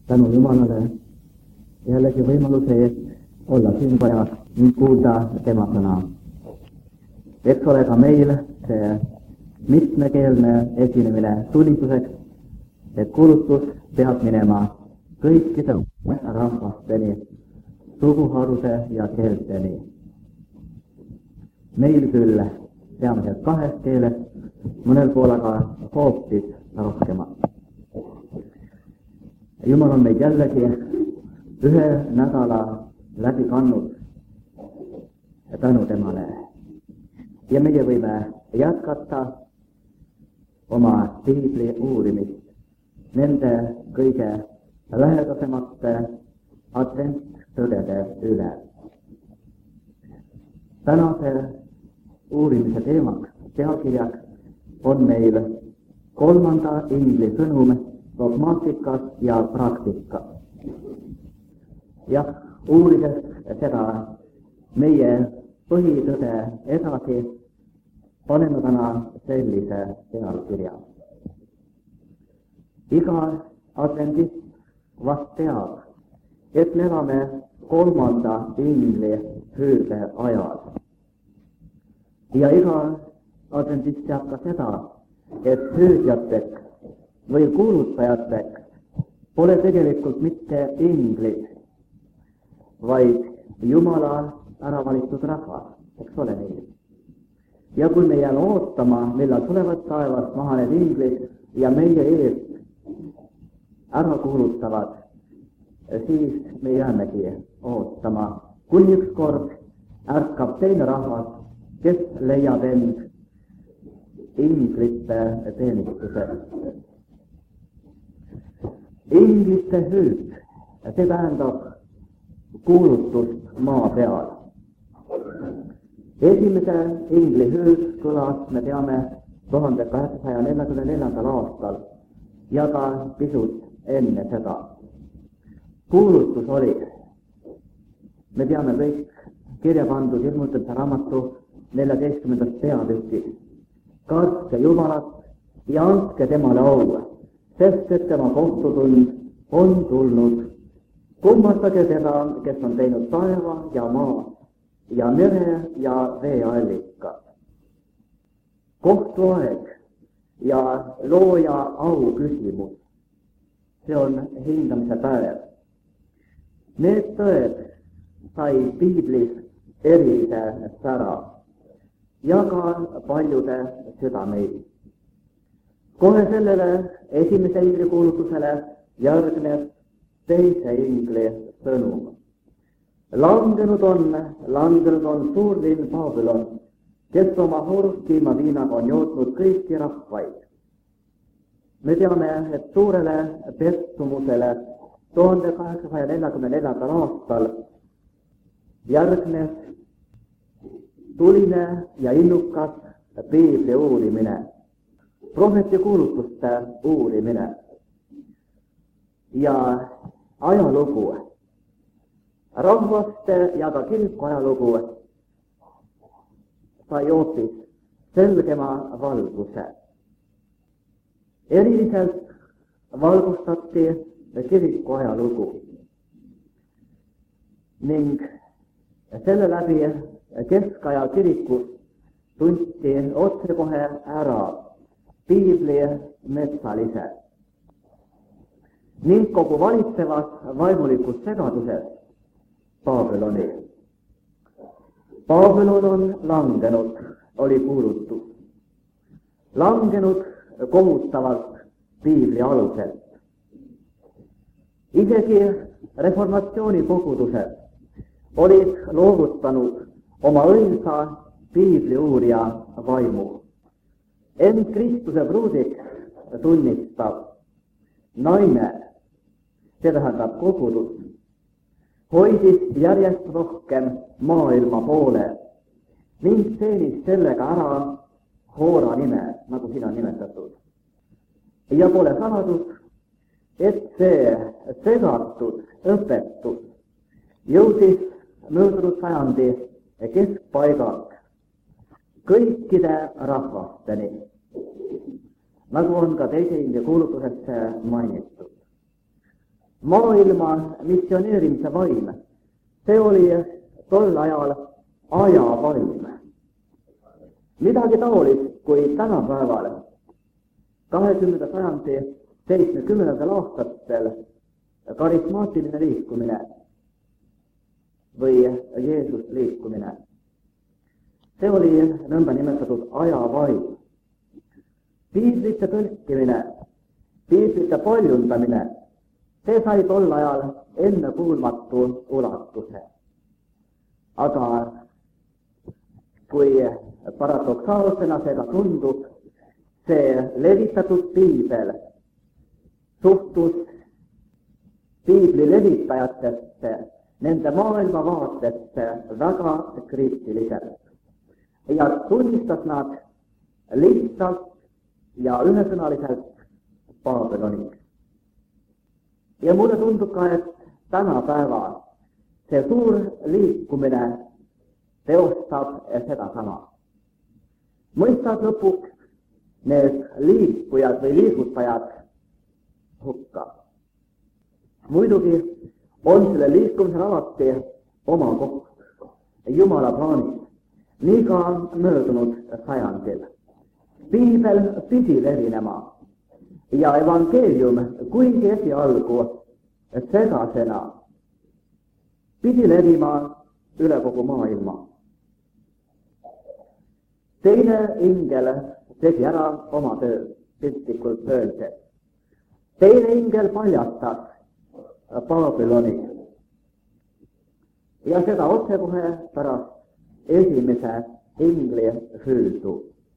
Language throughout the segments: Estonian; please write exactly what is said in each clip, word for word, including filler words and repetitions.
tänu Jumalale jällegi võimaluse eest olla siin pajas ning kuulda tema sõna. Eks ole ka meil see mitmekeelne esinemine tunnistuseks, et kuulutus peab minema kõikide rahvasteni, suguharude ja keelteni. Meil küll peamiselt kahes keeles, mõnel pool aga hoopis rohkemat. Jumal on meid jällegi ühe nädala läbi kandnud tänu temale. Ja meie võime jätkata oma piibli uurimist nende kõige lähedasemate adventtõdede üle. Tänase uurimise teemaks, pealkirjaks on meil kolmanda ingli sõnum dogmaatikas ja praktikas. Jah, uurides seda meie põhitõde edasi, paneme täna sellise pealkirja. Iga adventist vast teab, et me elame kolmanda ingli hüüde ajal. Ja iga adventist teab ka seda, et hüüdjateks või kuulutajateks pole tegelikult mitte inglid, vaid Jumala ära valitud rahvas, eks ole nii. Ja kui me jääme ootama, millal tulevad taevast maha need inglid ja meie eest ära kuulutavad, siis me jäämegi ootama, kuni ükskord ärkab teine rahvas, kes leiab end inglite teenistusest. Inglite hüüd, see tähendab kuulutust maa peal. Esimese ingli hüüd kõlas, me teame, tuhande kaheksasaja neljakümne neljandal aastal ja ka pisut enne seda. Kuulutus oli, me teame kõik kirja pandud ilmutamise raamatu neljateistkümnendast peatükis. Kartke Jumalat ja andke temale au, sest et tema kohtutund on tulnud. Kummastage teda, kes on teinud taeva ja maa ja mere ja veeallikad. Kohtuaeg ja looja au küsimus, see on hindamise päev. Need tõed sai piiblis erilise sära ja ka paljude südameid. Kohe sellele esimese ingli kuulutusele järgneb teise ingli sõnum. Langenud on, langenud on suurlinn Babylon, kes oma hurskiima viinaga on jootnud kõiki rahvaid. Me teame, et suurele pettumusele tuhande kaheksasaja neljakümne neljandal aastal järgnes tuline ja innukas piibli uurimine, prohveti kuulutuste uurimine ja ajalugu, rahvaste ja ka kiriku ajalugu sai hoopis selgema valguse. Eriliselt valgustati kiriku ajalugu ning selle läbi keskaja kirikus tunti otsekohe ära piibli metsalise ning kogu valitsevas vaimulikus segaduses Babyloni. Babylon on langenud, oli kuulutus. Langenud kohutavalt piibli aluselt. Isegi reformatsiooni kogudused olid loovutanud oma õilsa piibli uurija vaimu. Ent Kristuse pruudiks tunnistab naine, see tähendab kogudus, hoidis järjest rohkem maailma poole ning teenis sellega ära Hoora nime, nagu siin on nimetatud. Ja pole saladus, et see segatud õpetus jõudis möödunud sajandi keskpaigaks kõikide rahvasteni, nagu on ka teise ingli kuulutusesse mainitud. maailma missioneerimise vaim, see oli tol ajal ajavaim. Midagi taolist, kui tänapäeval kahekümnenda sajandi seitsmekümnendatel aastatel karismaatiline liikumine või Jeesus liikumine. See oli nõnda nimetatud ajavaim. Piiblite tõlkimine, piiblite paljundamine, see sai tol ajal ennekuulmatu ulatuse. Aga kui paradoksaalsena seda tundub, see levitatud piibel suhtus piibli levitajatesse, nende maailmavaatesse väga kriitiliselt ja tunnistas nad lihtsalt ja ühesõnaliselt Babyloniks. Ja mulle tundub ka, et tänapäeva see suur liikumine teostab seda sama. Mõistad lõpuks need liikujad või liigutajad hukka. Muidugi on selle liikumisel alati oma koht Jumala plaanis, nii ka möödunud sajandil. Piibel pidi levinema ja evangeelium, kuigi esialgu segasena, pidi levima üle kogu maailma. Teine ingel tegi ära oma töö, piltlikult öeldes. Teine ingel paljastas Babyloni ja seda otsekohe pärast esimese ingli hüüdu.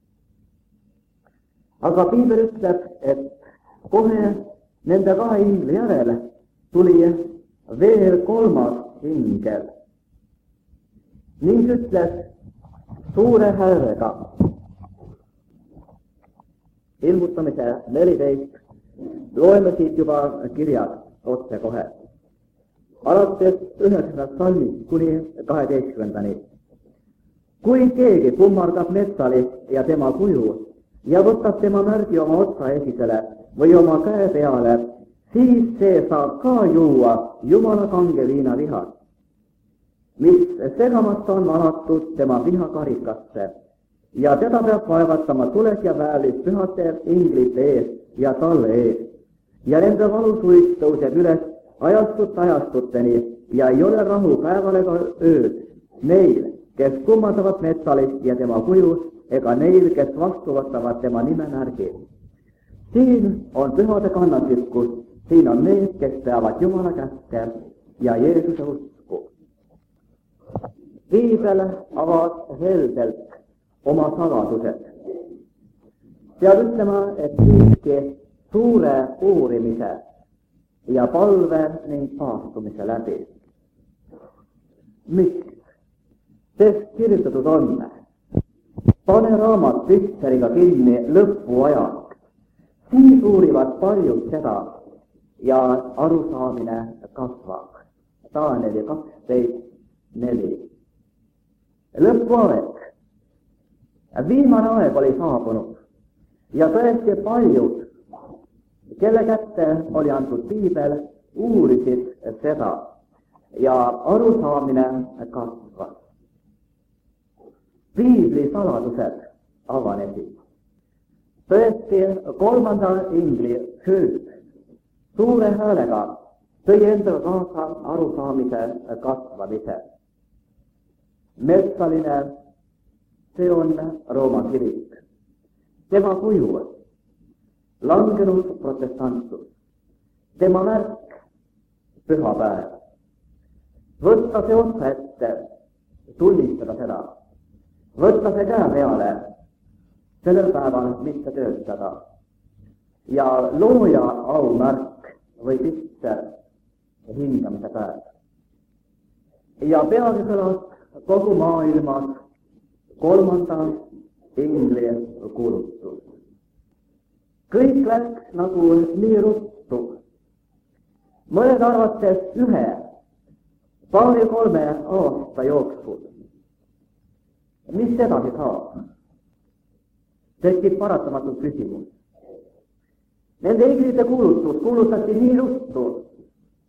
Aga piibel ütleb, et kohe nende kahe ingli järel tuli veel kolmas ingel ning ütles suure häälega. Ilmutamise neliteist loeme siit juba kirjad otse kohe. Alates üheksandast salmist kuni kaheteistkümnendani. Kui keegi kummardab metsalist ja tema kuju ja võtab tema märgi oma otsa esisele või oma käe peale, siis see saab ka juua Jumala kange viinavihast, mis segamata on valatud tema vihakarikasse, ja teda peab vaevatama tules ja väelis pühate inglite ees ja talle ees. Ja nende valusuist tõuseb üles ajastut ajastuteni ja ei ole rahu päeval ega ööd neil, kes kummardavad metsalist ja tema kuju, ega neil, kes vastu võtavad tema nime märgi. Siin on pühade kannatlikkus, siin on need, kes peavad Jumala käske ja Jeesuse usku. Piibel avas heldelt oma saladused. Peab ütlema, et siiski suure uurimise ja palve ning paastumise läbi. Miks? Sest kirjutatud on, pane raamat pühtseriga kinni lõpuajaks, siis uurivad paljud seda ja arusaamine kasvab. Taaneli kaksteist neli. Lõpuaeg, viimane aeg oli saabunud ja tõesti paljud, kelle kätte oli antud piibel, uurisid seda ja arusaamine kasvas. Piibli saladused avanesid. Tõesti kolmanda ingli hüüd suure häälega tõi endaga kaasa arusaamise kasvamise. Metsaline, see on Rooma kirik. Tema kuju, langenud protestantsus. Tema märk, pühapäev. Võtta see otsa ette, tunnistada seda. Võtta see käe peale, sellel päeval mitte töötada. Ja looja aumärk või pisser hindamise päev. Ja peagi kõlas kogu maailmas kolmanda ingli kuulutus. Kõik läks nagu nii ruttu. Mõned arvates ühe, paari kolme aasta jooksul. Mis edasi saab? Tekib paratamatult küsimus. Nende inglite kuulutus kuulutati nii ruttu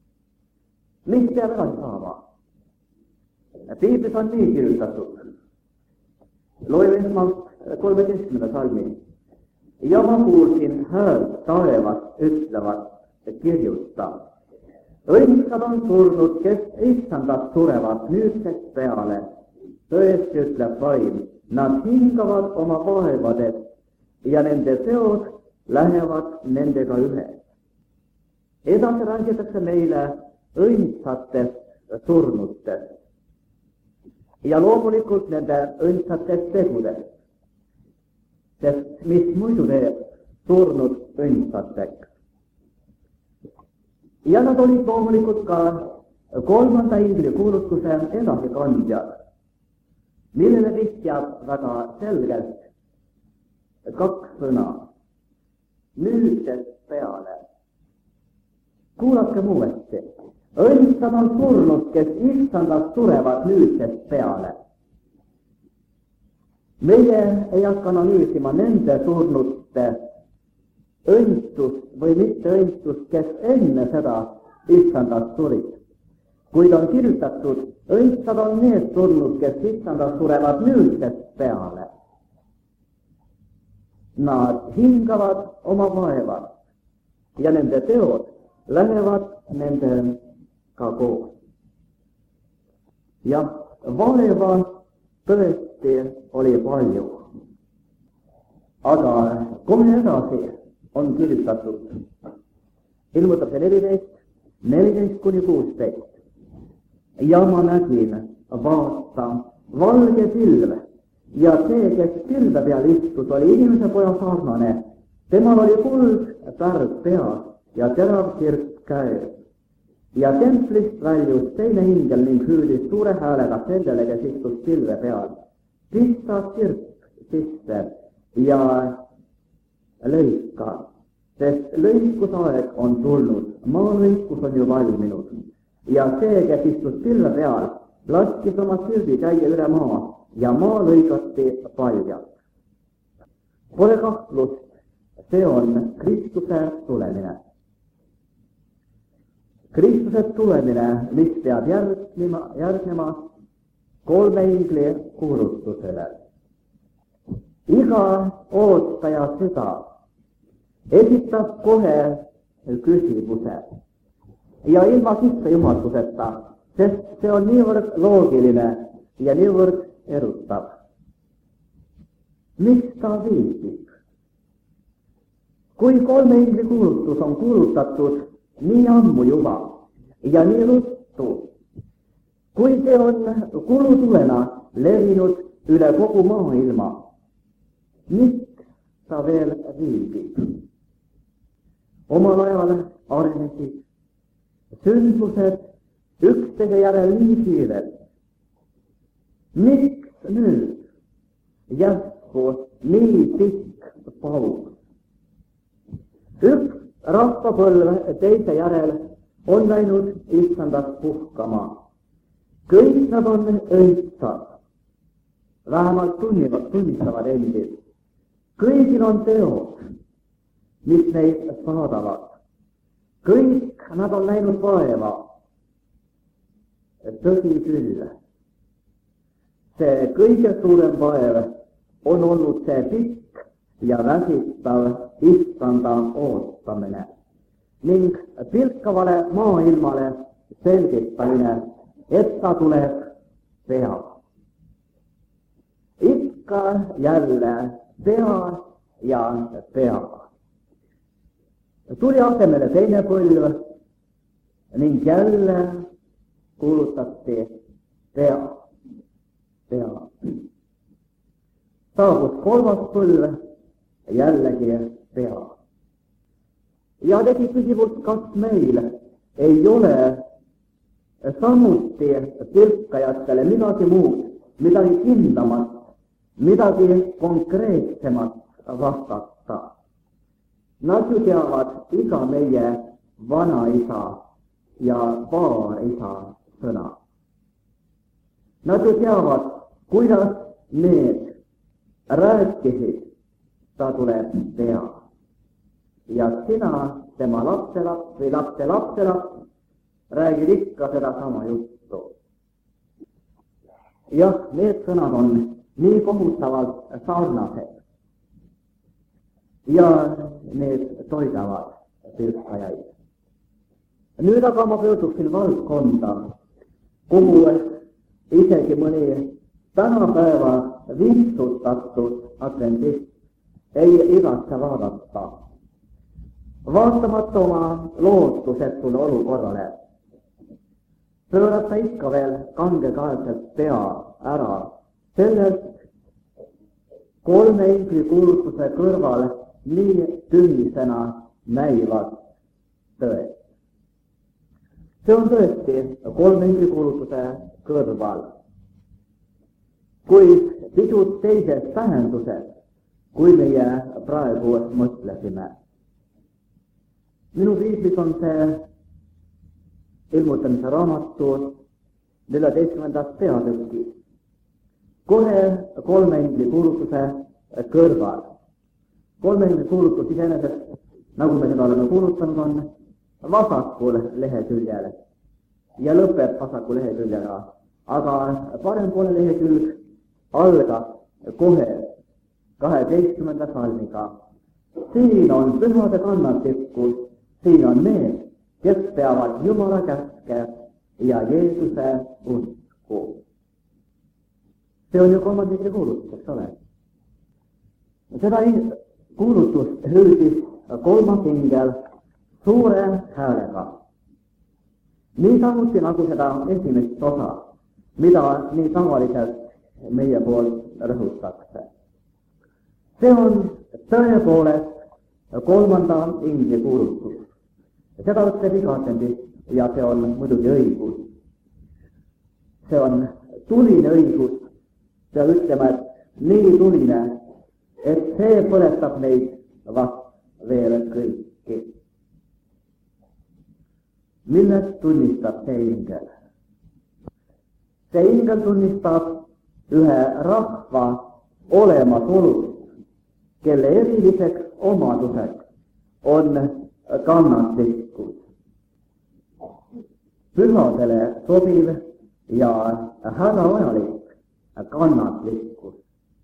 Mis peab edasi saama? Piiblis on nii kirjutatud. Loeme esmalt kolmeteistkümnenda salmi. Ja ma kuulsin häält taevast ütlevat kirjuta. Õndsad on surnud, kes issandast surevad nüüdsest peale. Tõesti ütleb vaim, nad hingavad oma vaevadest ja nende seod lähevad nendega ühes. Edasi räägitakse meile õndsatest surnutest ja loomulikult nende õndsatest tegudest, sest mis muidu teeb surnud õndsateks. Ja nad olid loomulikult ka kolmanda ingli kuulutuse edasikandjad, millele vihjab väga selgelt kaks sõna. Nüüdsest peale. Kuulake uuesti. Õndsad on surnud, kes issandast surevad nüüdsest peale. Meie ei hakka analüüsima nende surnute õndsust või mitte õndsust, kes enne seda issandast surid. Kuid on kirjutatud, õndsad on need surnud, kes issandast surevad nüüdsest peale. Nad hingavad oma vaevad ja nende teod lähevad nendega koos. Jah, vaeva tõesti oli palju. Aga kohe edasi on kirjutatud. Ilmutab see neliteist, neliteist kuni kuusteist. Ja ma nägin, vaata, valge pilv. Ja see, kes pilve peal istus, oli inimese poja sarnane. Temal oli kuld pärg peas ja terav kirp käes. Ja templist väljus teine ingel ning hüüdis suure häälega sellele, kes istus pilve peal. Pista kirp sisse ja lõika, sest lõikusaeg on tulnud, maa lõikus on ju valminud. Ja see, kes istus pilve peal, laskis oma kirbi käia üle maa ja maa lõigati paljalt. Pole kahtlust, see on Kristuse tulemine. Kristuse tulemine, mis peab järgnema, järgnema kolme ingli kuulutusele. Iga ootaja süda esitab kohe küsimuse ja ilma sissejuhatuseta, sest see on niivõrd loogiline ja niivõrd erutab. Miks ta viibib? Kui kolme ingli kuulutus on kuulutatud nii ammu juba ja nii ruttu, kui see on kulutulena levinud üle kogu maailma, miks ta veel viibib? Omal ajal arenesid sündmused üksteise järel nii kiirelt. Miks nüüd järsku nii pikk paus? Üks rahvapõlv teise järel on läinud issandast puhkama. Kõik nad on õndsad, vähemalt tunnivad, tunnistavad endid. Kõigil on teod, mis neid saadavad. Kõik nad on läinud vaeva. Tõsi küll, see kõige suurem vaev on olnud see pikk ja väsitav issanda ootamine ning pilkavale maailmale selgitamine, et ta tuleb pea. Ikka jälle pea ja pea. Tuli asemele teine põlv ning jälle kuulutati pea, pea. Saabus kolmas põlv, jällegi pea. Ja tegi küsimus, kas meil ei ole samuti pilkajatele midagi muud, midagi kindlamat, midagi konkreetsemat vastata. Nad ju teavad iga meie vanaisa ja vaarisa sõna. Nad ju teavad, kuidas need rääkisid, ta tuleb pea. Ja sina, tema lapselaps või lapse lapselaps, räägib ikka seda sama juttu. Jah, need sõnad on nii kohutavalt sarnased ja need toidavad pilkajaid. Nüüd aga ma pöörduksin valdkonda, kuhu isegi mõni tänapäeva vitsutatud adventist ei igatse vaadata, vaatamata oma lootusetule olukorrale. Pöörab ta ikka veel kangekaelselt pea ära sellest kolme ingli kuulutuse kõrval nii tühisena näivad tõed. See on tõesti kolme ingli kuulutuse kõrval, kuid pisut teises tähenduses, kui meie praegu mõtlesime. Minu piiblis on see ilmutamise raamatu neljateistkümnendas peatükis, kohe kolme ingli kuulutuse kõrval. Kolme ingli kuulutus iseenesest, nagu me seda oleme kuulutanud, on vasakul leheküljel ja lõpeb vasaku leheküljega, aga parempoole lehekülg algab kohe kaheteistkümnenda salmiga. Siin on pühade kannatlikkus, siin on need, kes peavad Jumala käske ja Jeesuse usku. See on ju kolmandikri kuulutus, eks ole. Seda kuulutust hüüdis kolmas ingel suure häälega. Nii samuti nagu seda esimest osa, mida nii tavaliselt meie poolt rõhutakse. See on tõepoolest kolmanda ingli kuulutus. Seda ütleb iga adventist ja see on muidugi õigus. See on tuline õigus. See ütlema, et nii tuline, et see põletab neid vast veel kõiki. Millest tunnistab see ingel? See ingel tunnistab ühe rahva olemasolust, kelle eriliseks omaduseks on kannatlikkus. Pühadele sobiv ja hädavajalik kannatlikkus.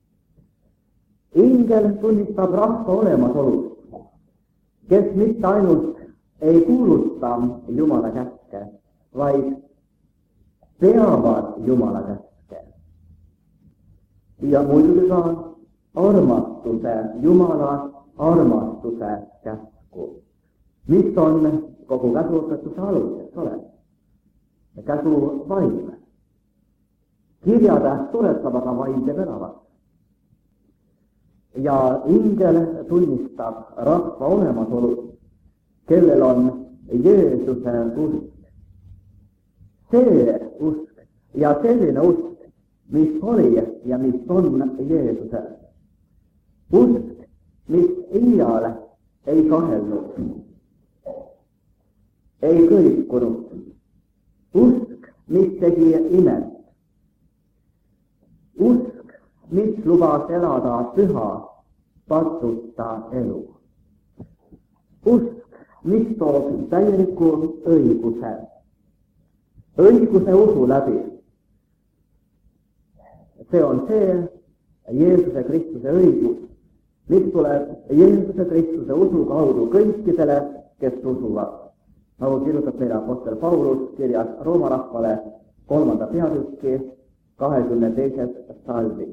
Ingel tunnistab rahva olemasolust, kes mitte ainult ei kuuluta Jumala käske, vaid peavad Jumala käske. Ja muidugi ka armastuse, Jumala armastuse käsku, mis on kogu käsuõpetuse alus, eks ole. Käsu vaim. Kirjatäht tuletab aga vaimde veravat. Ja ingel tunnistab rahva olemasolust, kellel on Jeesuse usk. See usk ja selline usk, mis oli ja mis on Jeesusel. Usk, mis iial ei kahelnud, ei kõikunud. Usk, mis tegi imet. Usk, mis lubas elada püha, pattuta elu. Usk, mis toob täieliku õiguse. Õiguse usu läbi. See on see Jeesuse Kristuse õigus, mis tuleb Jeesuse Kristuse usu kaudu kõikidele, kes usuvad. Nagu kirjutab meile apostel Paulus kirjas Rooma rahvale kolmanda peatükki kahekümne teises salmis.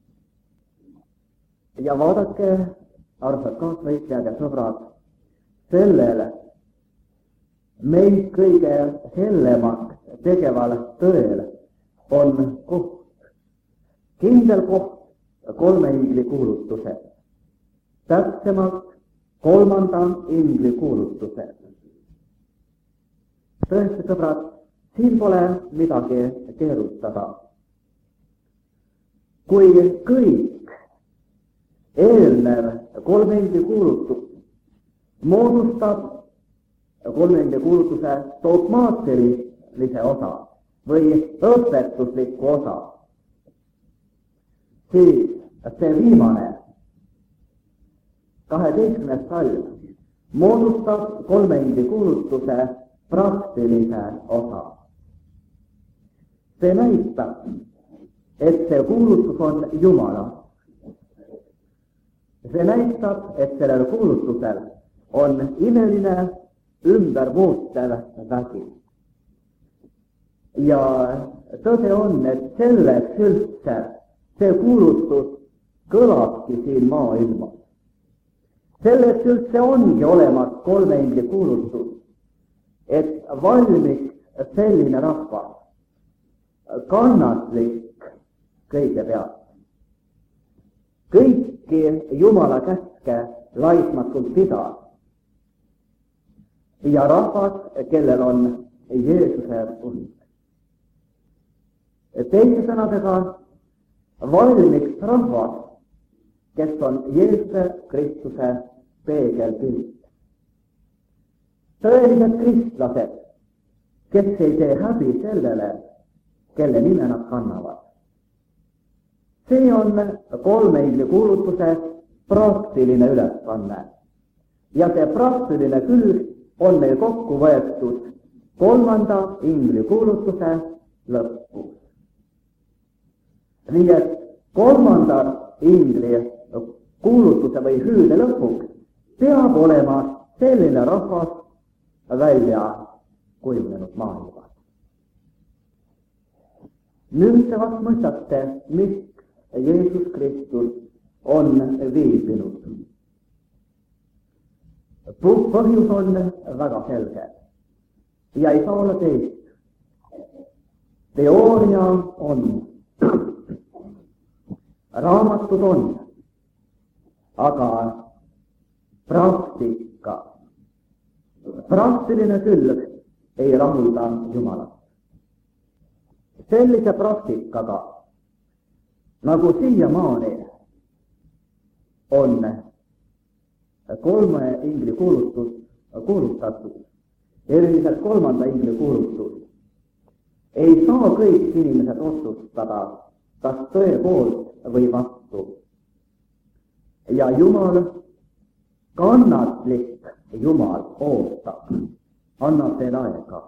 Ja vaadake, armsad kaasvõitlejad ja sõbrad, sellele meid kõige hellemaks tegeval tõel on koht, kindel koht kolme ingli kuulutuses, täpsemalt kolmanda ingli kuulutuses. Tõesti, sõbrad, siin pole midagi keerutada. Kui kõik eelnev kolme ingli kuulutus moodustab kolme ingli kuulutuse dogmaatilise osa või õpetuslikku osa, siis see viimane kaheteistkümnes salm moodustab kolme ingli kuulutuse praktilise osa. See näitab, et see kuulutus on Jumala. See näitab, et sellel kuulutusel on imeline ümbermuutev vägi. Ja tõde on, et selleks üldse see kuulutus kõlabki siin maailmas. Selleks üldse ongi olemas kolme ingli kuulutus, et valmiks selline rahvas, kannatlik kõigepealt. Kõiki Jumala käske laitmatult pidada. Ja rahvas, kellel on Jeesuse usk. Teise sõnadega valmiks rahvas, kes on Jeesuse Kristuse peegelpilt. Tõelised kristlased, kes ei tee häbi sellele, kelle nime nad kannavad. See on kolme ingli kuulutuse praktiline ülesanne. Ja see praktiline külg on meil kokku võetud kolmanda ingli kuulutuse lõpus. Nii et kolmanda ingli kuulutuse või hüüde lõpuks peab olema selline rahvas välja kujunenud maailmas. Nüüd te vast mõistate, miks Jeesus Kristus on viibinud. Põhjus on väga selge ja ei saa olla teist. Teooria on, raamatud on, aga praktika, praktiline külg ei rahulda Jumalat. Sellise praktikaga, nagu siiamaani on kolme ingli kuulutus kuulutatud, eriliselt kolmanda ingli kuulutus, ei saa kõik inimesed otsustada, kas tõe poolt või vastu. Ja Jumal, kannatlik Jumal ootab, annab teil aega.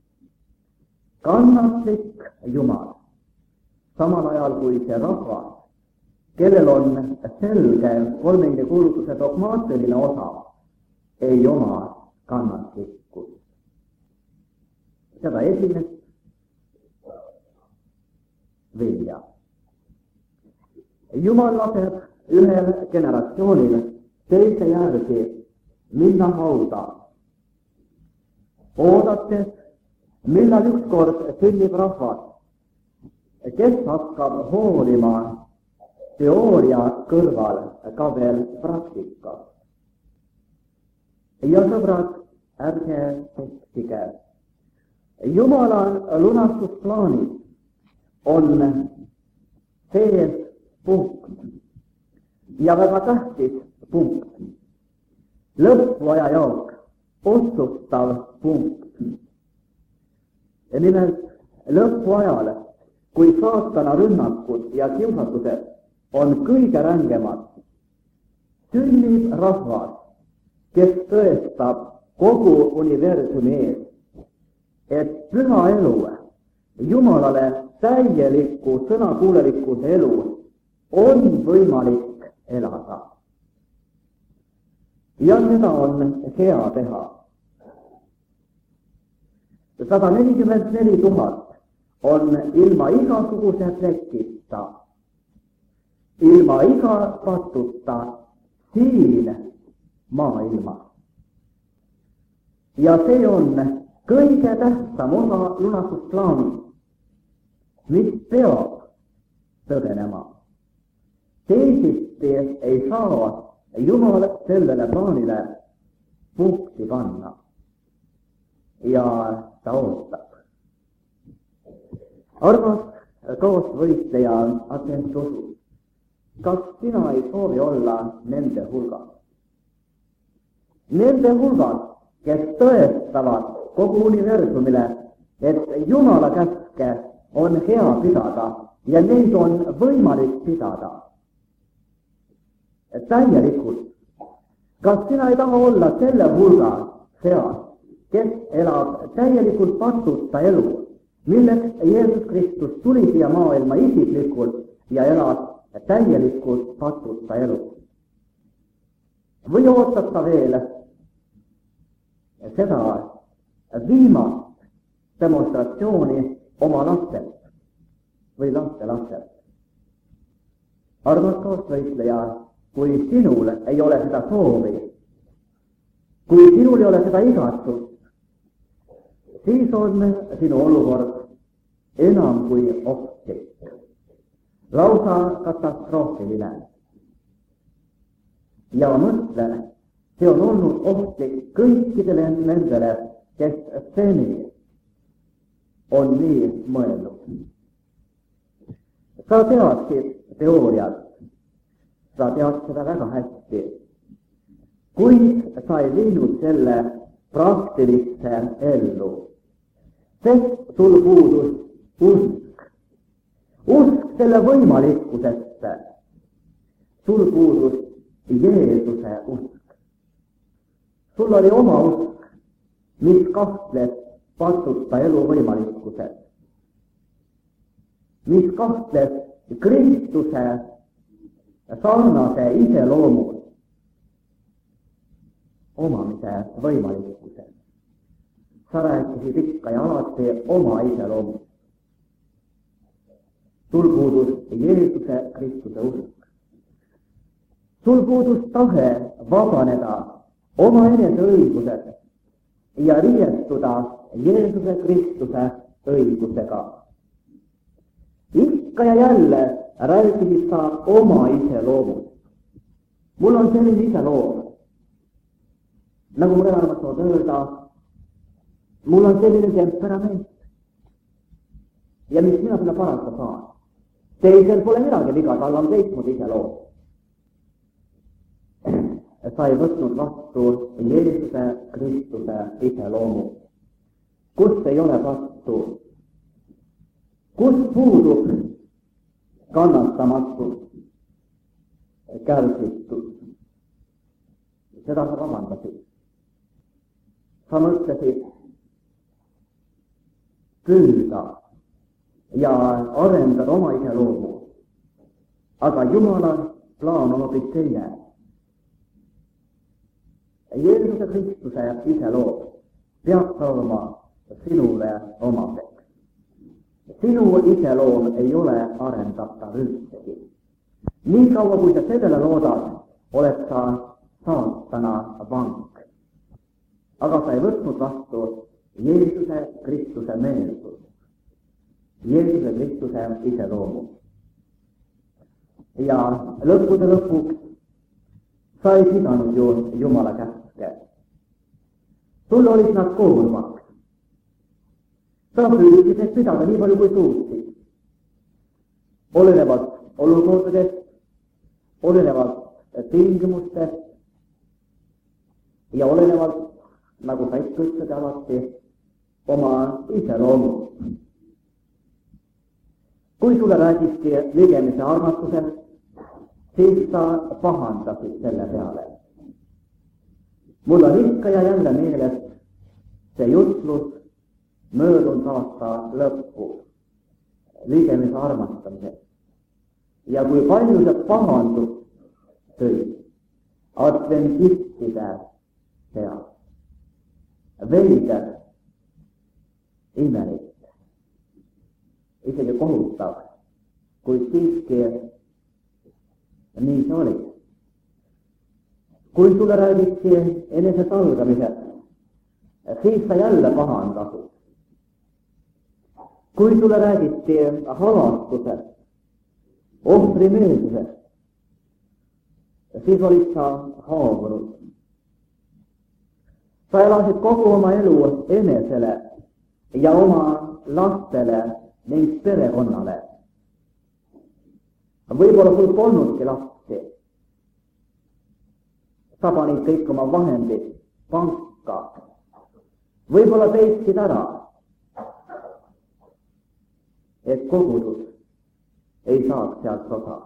Kannatlik Jumal, samal ajal kui see rahvas, kellel on selge kolmenge kuulutuse dogmaatiline osa, ei oma kannatlikkust. Seda esimest vilja. Jumal laseb ühel generatsioonil teise järgi minna hauda, oodates, millal ükskord sünnib rahvas, kes hakkab hoolima teooria kõrval ka veel praktika. Ja sõbrad, ärge eksige. Jumala lunastusplaanis on sees punkt ja väga tähtis punkt. Lõppaja jaoks otsustav punkt. Nimelt lõppuajal, kui saatana rünnakud ja kiusatused on kõige rängemad, sünnib rahvas, kes tõestab kogu universumi ees, et püha elu, Jumalale täieliku sõnakuulelikkuse elu on võimalik elada. Ja seda on hea teha. sada nelikümmend neli tuhat on ilma igasuguse plekita, ilma iga patuta siin maailmas. Ja see on kõige tähtsam osa lunastusplaanist, mis peab tõdenema. Teisiti ei saa Jumal sellele plaanile punkti panna. Ja ta ootab. Armas kaasvõitleja Adventusus, kas sina ei soovi olla nende hulgas? Nende hulgas, kes tõestavad kogu universumile, et Jumala käske on hea pidada ja neid on võimalik pidada täielikult. Kas sina ei taha olla selle hulga seas, kes elab täielikult pattuta elu, milleks Jeesus Kristus tuli siia maailma isiklikult ja elab täielikult pattuta elu. Või ootab ta veel seda viimast demonstratsiooni oma lastelt või laste lastelt. Armas kaasvõitleja, kui sinul ei ole seda soovi, kui sinul ei ole seda igatsust, siis on sinu olukord enam kui ohtlik, lausa katastroofiline. Ja mõtlen, see on olnud ohtlik kõikidele nendele, kes seni on nii mõelnud. Sa teadsid teooriat, sa tead seda väga hästi, kuid sa ei viinud selle praktilisse ellu, sest sul puudus usk, usk selle võimalikkusesse, sul puudus Jeesuse usk. Sul oli oma usk, mis kahtles pattuta elu võimalikkuses, mis kahtles Kristuse sarnase iseloomus omamise võimalikkuses. Sa rääkisid ikka ja alati oma iseloomust. Sul puudus Jeesuse Kristuse usk. Sul puudus tahe vabaneda oma enese õigusest ja riiestuda Jeesuse Kristuse õigusega. Ikka ja jälle rääkisid sa oma iseloomust. Mul on selline iseloom, nagu mul enamalt saab öelda, mul on selline temperament. Ja mis mina selle parata saan? Teisel pole midagi viga, tal on teistmoodi iseloom. Sa ei võtnud vastu Jeesuse Kristuse iseloomu, kus ei ole pattu, kus puudub kannatamatus, kärsitus. Seda sa vabandasid. Sa mõtlesid püüda ja arendada oma iseloomu, aga Jumala plaan on hoopis teine. Jeesuse Kristuse iseloom peab saama sinule omaseks. Sinu iseloom ei ole arendatav üldsegi. Nii kaua, kui sa sellele loodad, oled sa saatana vank. Aga sa ei võtnud vastu Jeesuse Kristuse meelsust, Jeesuse Kristuse iseloomu. Ja lõppude lõpuks sa ei pidanud ju Jumala käske. Sul olid nad koormaks. Sa püüdsid neid pidada nii palju kui suutsid. Olenevalt olukordadest, olenevalt tingimustest ja olenevalt, nagu sa ikka ütled alati, oma iseloomust. Kui sulle räägisti ligemise armastusest, siis sa pahandasid selle peale. Mul on ikka ja jälle meeles see jutlus möödunud aasta lõppu ligemise armastamisest. Ja kui palju see pahandus tõi adventistide seas. Veider, imelik, isegi kohutav, kuid siiski nii see oli. Kui sulle räägiti enese salgamisest, siis sa jälle pahandasid. Kui sulle räägiti halastusest, ohvrimeelsusest, siis olid sa haavunud. Sa elasid kogu oma elu enesele ja oma lastele ning perekonnale. Võib-olla sul polnudki lapsi. Sa panid kõik oma vahendid panka. Võib-olla peitsid ära, et kogudus ei saaks sealt osa.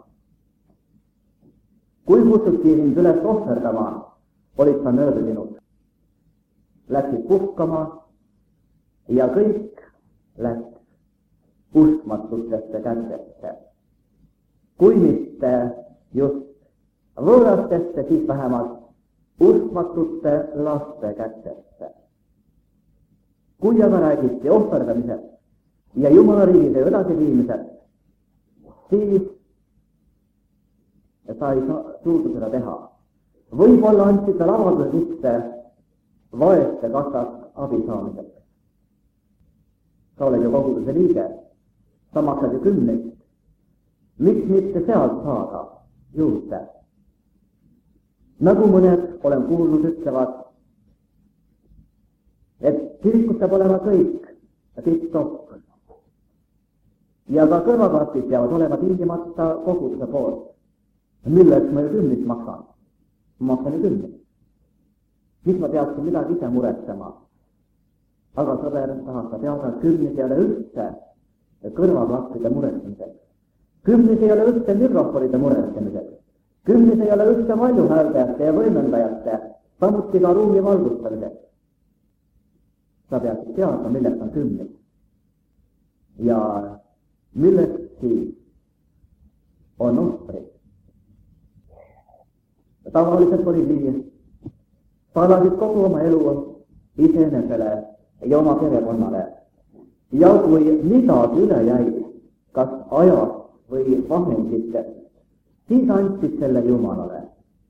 Kui kutsuti sind üles ohverdama, olid sa nördinud. läksid puhkama ja kõik läks uskmatutesse kätesse. Kui mitte just võõrastesse, siis vähemalt uskmatute laste kätesse. Kui aga räägiti ohverdamisest ja Jumala riigide edasiviimisest, siis ta ei suudu seda teha. Võib-olla andsid tal avalduse sisse vaeste kassast abi saamiseks. Sa oled ju koguduse liige, sa maksad ju kümnest. Miks mitte sealt saada juurde? Nagu mõned olen kuulnud ütlevad, et kirikus saab olema kõik tipp-topp. Ja ka kõrvaklapid peavad olema tingimata koguduse poolt. Milleks ma ju kümnist maksan? Ma maksan ju kümnist. Siis ma peaksin midagi ise muretsema. Aga sõber tahab ka teada, et kümnis ei ole üldse kõrvaklappide muretsemiseks. Kümnis ei ole üldse mikrofonide muretsemiseks. Kümnis ei ole üldse valjuhääldajate ja võimendajate, samuti ka ruumi valgustamiseks. Sa peaksid teada, milleks on kümnis. Ja milleks siis on ohvrid. Tavaliselt oli nii, salasid kogu oma elu iseenesele ja oma perekonnale. Ja kui midagi üle jäi, kas ajast või vahenditest, siis andsid selle Jumalale.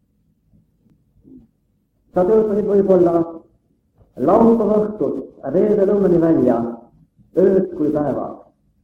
Sa töötasid võib-olla laupäeva õhtut reede lõunani välja, ööd kui päevad.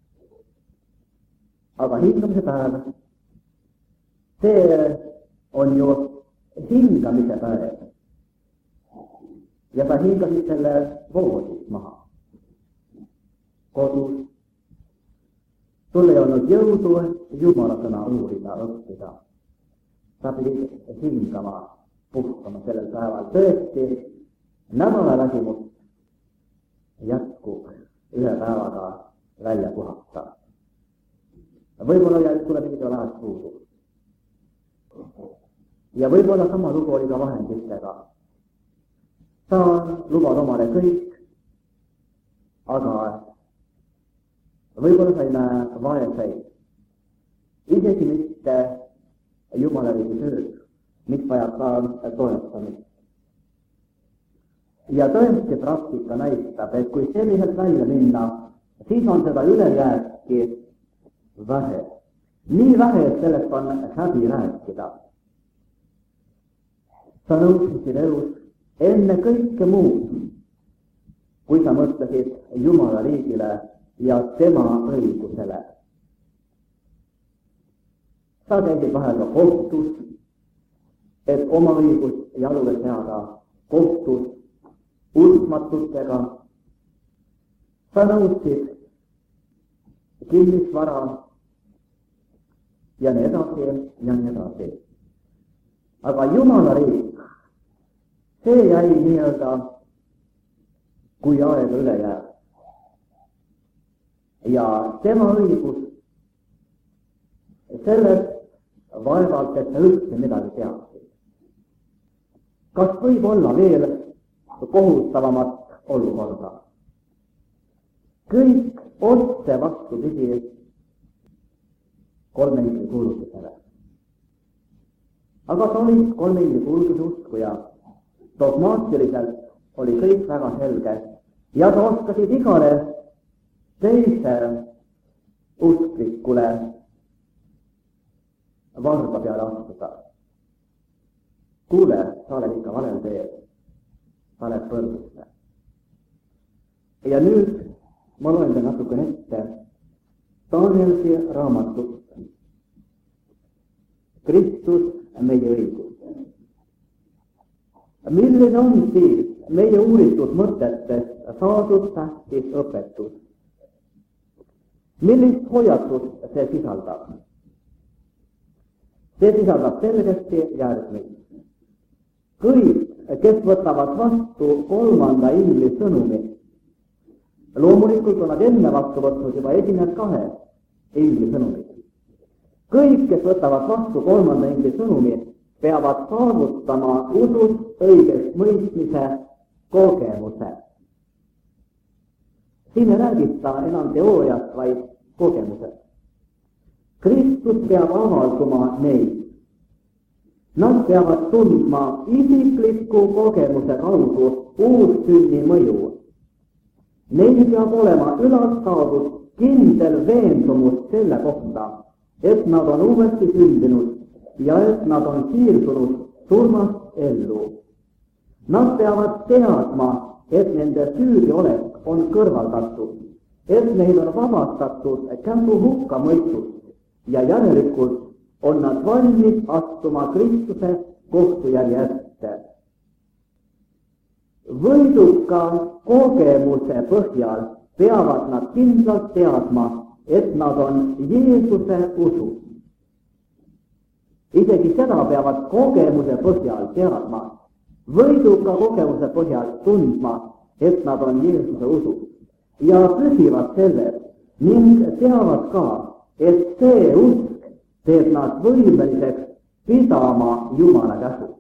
Aga hingamise päev, see on ju hingamise päev. Ja sa hingasid selle voodis maha. Kodus. Sul ei olnud jõudu Jumala sõna uurida, õppida. Sa pidid hingama, puhkama sellel päeval. Tõesti, nädala väsimust jätkub ühe päevaga välja puhata. Võib-olla jäi sulle pidida vähest puudu. Ja võib-olla sama lugu oli ka vahenditega. Sa lubad omale kõik, aga võib-olla sa ei näe vaeseid, isegi mitte Jumala riigi tööd, mis vajab ka toetamist. Ja tõesti praktika näitab, et kui selliselt välja minna, siis on seda ülejääki vähe. Nii vähe, et sellest on häbi rääkida. Sa nõudsid elus enne kõike muud, kui sa mõtlesid Jumala riigile ja tema õigusele. Sa käisid vahel ka kohtus, et oma õigust jalule seada kohtus uskmatutega. Sa nõudsid kinnisvara ja nii edasi ja nii edasi. Aga Jumala riik, see jäi nii-öelda, kui aega üle jääb. Ja tema õigus, sellest vaevalt, et sa üldse midagi teaksid. Kas võib olla veel kohustavamat olukorda? Kõik otse vastupidi kolme ingli kuulutusele. Aga sa olid kolme ingli kuulutuse uskuja. Dogmaatiliselt oli kõik väga selge ja sa oskasid igale teise usklikule varba peale astuda. Kuule, sa oled ikka valel teel, sa oled põrgusse. Ja nüüd ma loen ta natuke ette Danielsi raamatust Kristus meie õigus. Milline on siis meie uuritud mõtetest saadud tähtis õpetus? Millist hoiatust see sisaldab? See sisaldab selgesti järgmist. Kõik, kes võtavad vastu kolmanda ingli sõnumi, loomulikult on nad enne vastu võtnud juba esimesed kahe ingli sõnumid. Kõik, kes võtavad vastu kolmanda ingli sõnumi, peavad saavutama usust õigest mõistmise kogemuse. Siin ei räägita enam teooriast, vaid kogemusest. Kristus peab avalduma neid. Nad peavad tundma isikliku kogemuse kaudu uussünni mõju. Neil peab olema ülalt saadud kindel veendumus selle kohta, et nad on uuesti sündinud ja et nad on siirdunud surmast ellu. Nad peavad teadma, et nende süüdiolek on kõrvaldatud, et neil on vabastatud käsu hukkamõistust ja järelikult on nad valmis astuma Kristuse kohtujärje ette. Võiduka kogemuse põhjal peavad nad kindlalt teadma, et nad on Jeesuse usus. Isegi seda peavad kogemuse põhjal teadma, võiduka kogemuse põhjal tundma, et nad on Jeesuse usus ja püsivad selles ning teavad ka, et see usk teeb nad võimeliseks pidama Jumala käsu.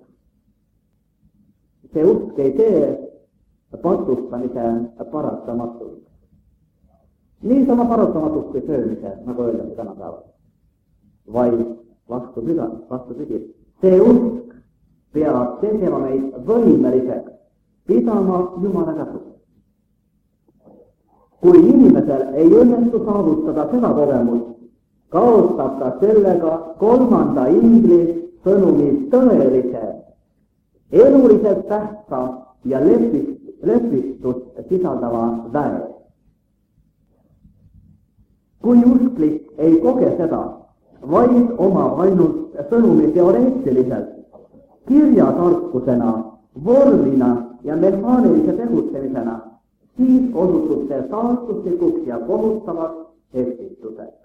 See usk ei tee patustamise paratamatult. Niisama paratamatult kui söömise, nagu öeldakse tänapäeval. Vaid vastupidi, vastupidi. See usk peab tegema meid võimeliseks pidama Jumala käsu. Kui inimesel ei õnnestu saavutada seda kogemust, kaotab ta sellega kolmanda ingli sõnumi tõelise, eluliselt tähtsa ja lepist, lepistust sisaldava väe. Kui usklik ei koge seda, vaid omab ainult sõnumi teoreetiliselt, kirjatarkusena, vormina ja mehaanilise tegutsemisena, siis osutub see saatuslikuks ja kohustavaks eksituseks.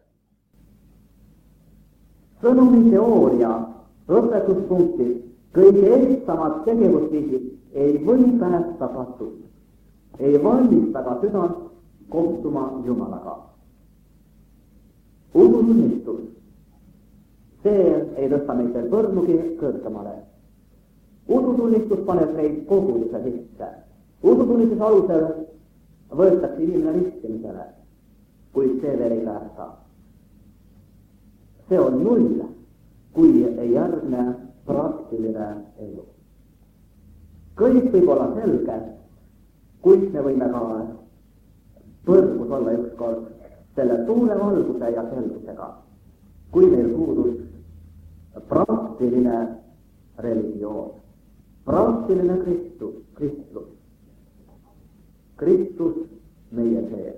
Sõnumi teooria õpetuspunktis kõige ehtsamad tegevusviisid ei või päästa patust, ei valmista ka südant kohtuma Jumalaga. Usutunnistus, see ei tõsta meid veel põrmugi kõrgemale. Usutunnistus paneb meid kogulise sisse. Usutunnistuse alusel võetakse inimene ristimisele, kuid see veel ei päästa. See on null, kui ei järgne praktiline elu. Kõik võib olla selge, kuid me võime ka põrgus olla ükskord selle tuule valguse ja selgusega, kui meil puudus praktiline religioon, praktiline Kristus, Kristus, Kristus meie sees.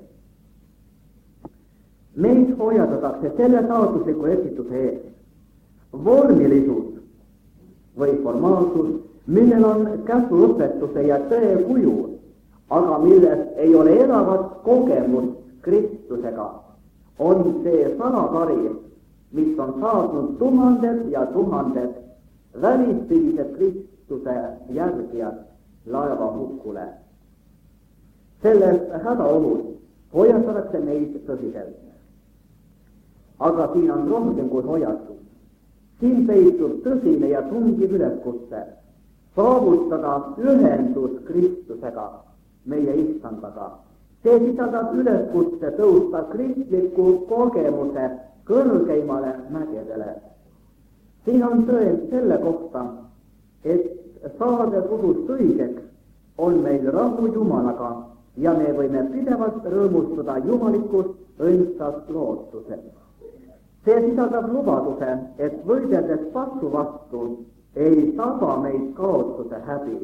Meid hoiatatakse selle saatusliku eksituse ees. Vormilisus või formaalsus, millel on käsuõpetuse ja tõe kuju, aga millest ei ole elavat kogemust Kristusega, on see salakari, mis on saatnud tuhanded ja tuhanded välispidised Kristuse järgijad laeva hukule. Sellest hädaolus hoiatatakse meid tõsiselt. Aga siin on rohkem kui hoiatus. Siin peitub tõsine ja tungiv üleskutse saavutada ühendus Kristusega, meie Istandaga. See sisaldab üleskutse tõusta kristliku kogemuse kõrgeimale mägedele. Siin on tõend selle kohta, et saades usust õigeks, on meil rahu Jumalaga ja me võime pidevalt rõõmustada jumalikus õndsas lootuses. See sisaldab lubaduse, et võideldes patsu vastu ei taba meid kaotuse häbi.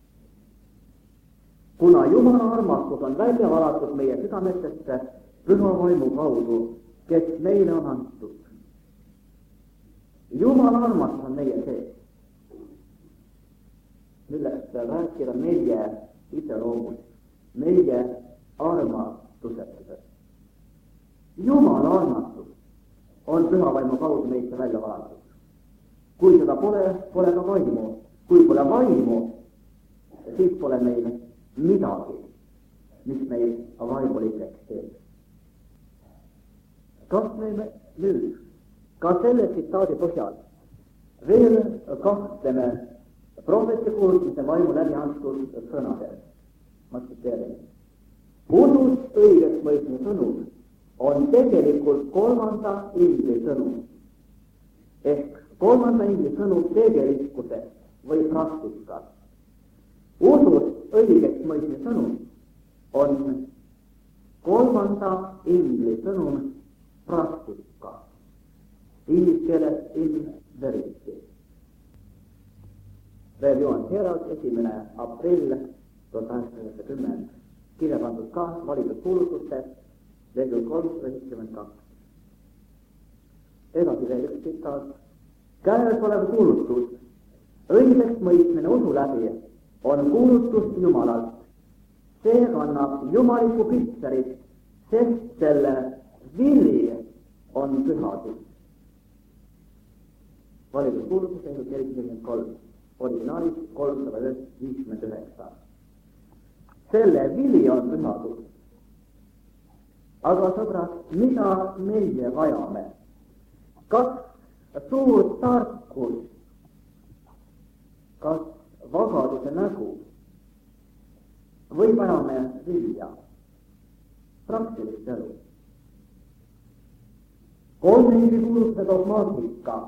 Kuna Jumala armastus on välja valatud meie südametesse püha vaimu kaudu, kes meile on antud. Jumala armastus on meie sees, millest rääkida meie iseloomust, meie armastusest. Jumala armastus on püha vaimu kaudu meisse välja valatud. Kui seda pole, pole ka vaimu. Kui pole vaimu, siis pole meil midagi, mis meil vaimulikeks teeb. Kas me nüüd, ka selle tsitaadi põhjal, veel kahtleme prohveti kuulmise vaimu läbi antud sõnades? ma tsiteerin. Usust õigeks mõistmise sõnum on tegelikult kolmanda ingli sõnum. Ehk kolmanda ingli sõnum tegelikkuses või praktikas. Usust õigeks mõistmise sõnum on kolmanda ingli sõnum praktika. Inglise keeles in verity. Veel Johan Herald, esimene aprill tuhat kaheksasada üheksakümmend, kirja pandud ka valitud kuulutustes, lehekülg kolmsada seitsekümmend kaks. Edasi veel üks tsitaat. Käesolev kuulutus, õigeks mõistmine usu läbi, on kuulutus Jumalalt. See kannab jumaliku pitserit, sest selle vili on pühadus. Valitud kuulutus, lehekülg nelikümmend kolm. Originaalis kolmsada viiskümmend üheksa. Selle vili on pühadus. Aga sõbrad, mida meie vajame? Kas suur tarkus, kas vabaduse nägu või vajame vilja, praktilist elu? Kolmnigi kuulutuse dogmaatika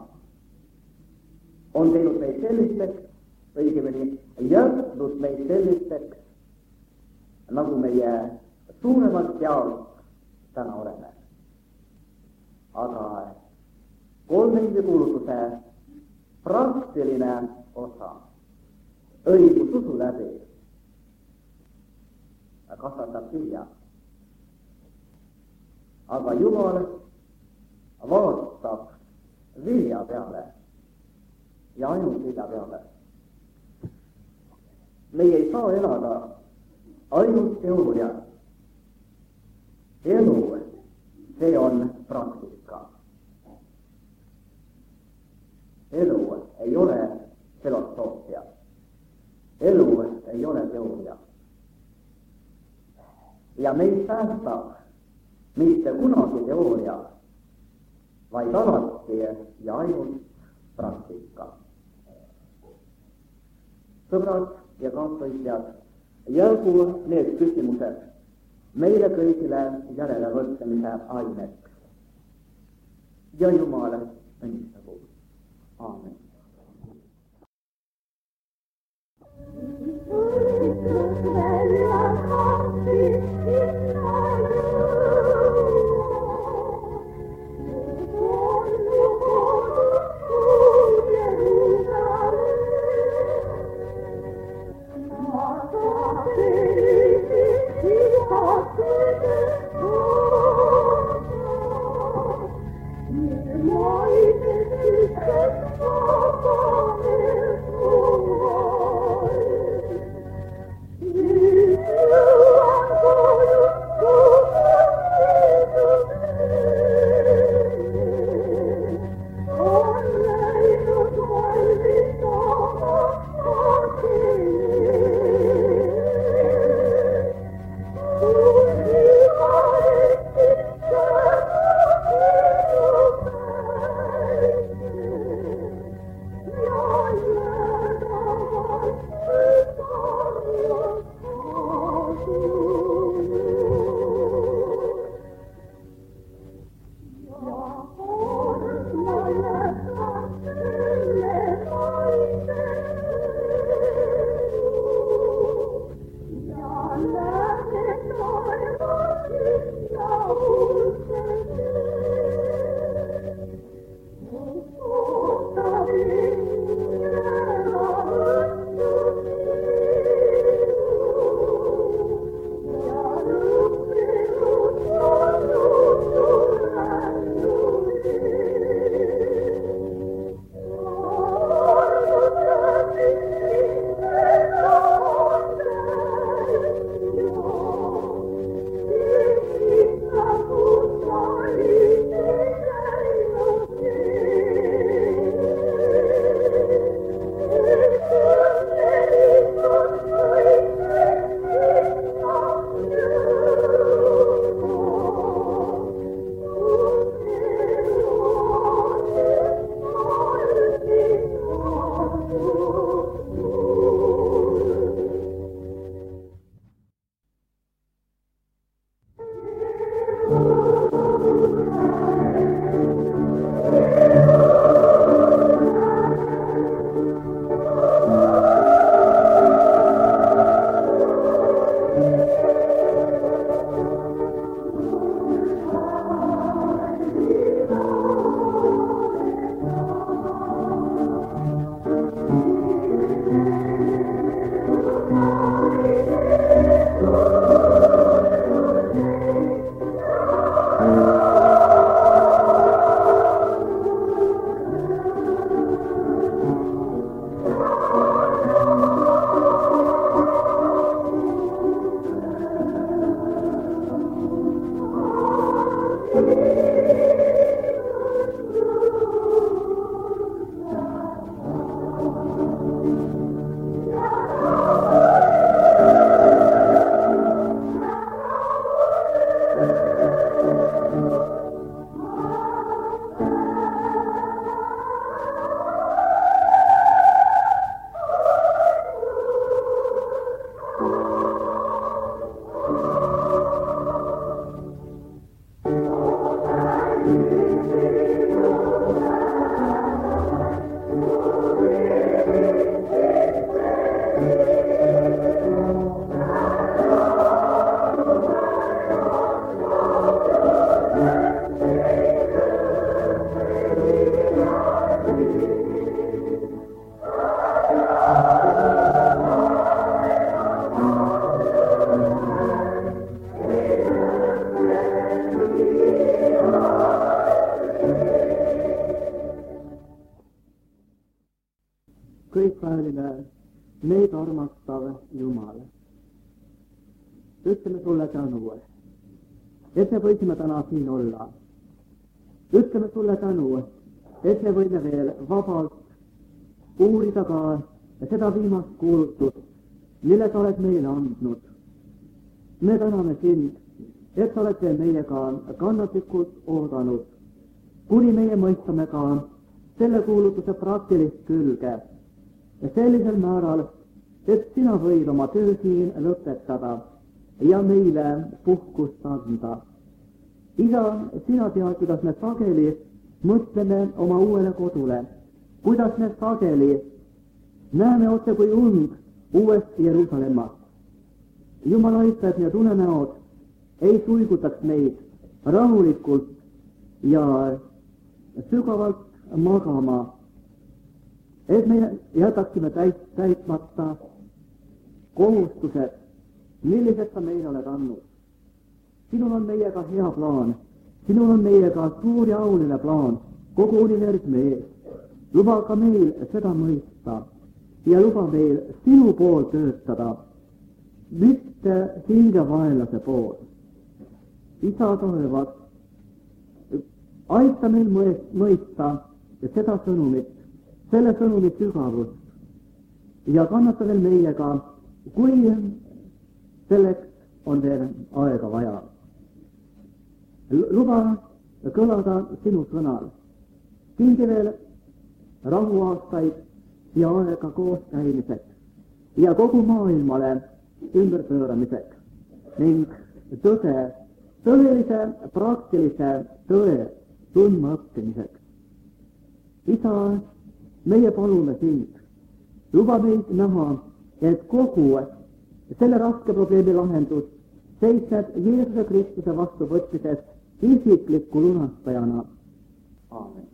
on teinud meid sellisteks, õigemini jätnud meid sellisteks, nagu meie suuremalt jaolt täna oleme. Aga kolmnigi kuulutuse praktiline osa, õigus usu läbi, kasvatab vilja. Aga Jumal vaatab vilja peale ja ainult vilja peale. Meie ei saa elada ainult teooria. Elu, see on praktika. Elu ei ole filosoofia. Elu ei ole teooria. Ja meid päästab mitte kunagi teooria, vaid alati ja ainult praktika. Sõbrad ja kaastöisjad, jälgu need küsimused meile kõigile järele võtsemise aineks. Ja Jumal õnnistagu. Aamen. You tänuväärine, meid armastav Jumal. Ütleme sulle tänu, et me võisime täna siin olla. Ütleme sulle tänu, et me võime veel vabalt uurida ka seda viimast kuulutust, mille sa oled meile andnud. Me täname sind, et sa oled veel meiega kannatlikult oodanud, kuni meie mõistame ka selle kuulutuse praktilist külge ja sellisel määral, et sina võid oma töö siin lõpetada ja meile puhkust anda. Isa, sina tead, kuidas me sageli mõtleme oma uuele kodule, kuidas me sageli näeme otse kui und uuest Jeruusalemmast. Jumal aita, et need unenäod ei suigutaks meid rahulikult ja sügavalt magama, et me jätaksime täit, täitmata kohustused, millised sa meile oled andnud. Sinul on meiega hea plaan, sinul on meiega suur ja auline plaan kogu universumi ees. Luba ka meil seda mõista ja luba meil sinu pool töötada, mitte hingevaenlase pool. Isa taevas, aita meil mõista seda sõnumit, selle sõnumit sügavust ja kannata veel meiega, kui selleks on veel aega vaja. Luba kõlada sinu sõnal. Kingi veel rahuaastaid ja aega koos käimiseks ja kogu maailmale ümberpööramiseks ning tõde, tõelise praktilise tõe tundma õppimiseks. Isa, meie palume sind, luba meid näha, et kogu selle raske probleemi lahendus seisneb Jeesuse Kristuse vastuvõtmises isikliku lunastajana. Aamen.